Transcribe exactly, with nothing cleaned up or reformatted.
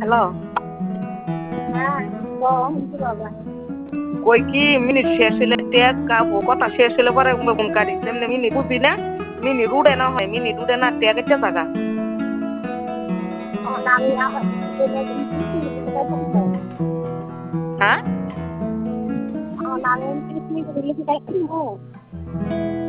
hello হ্যাঁ কম বাবা কই কি মিনিট শেষ হলে টেক কাবো কথা শেষ হলে পরে কোন কাটি তেমনি মিনিট বুঝবি না মিনিট উড়ে না হয় মিনিট উড়ে না টেক একটা জায়গা আমি হ্যাঁ আমি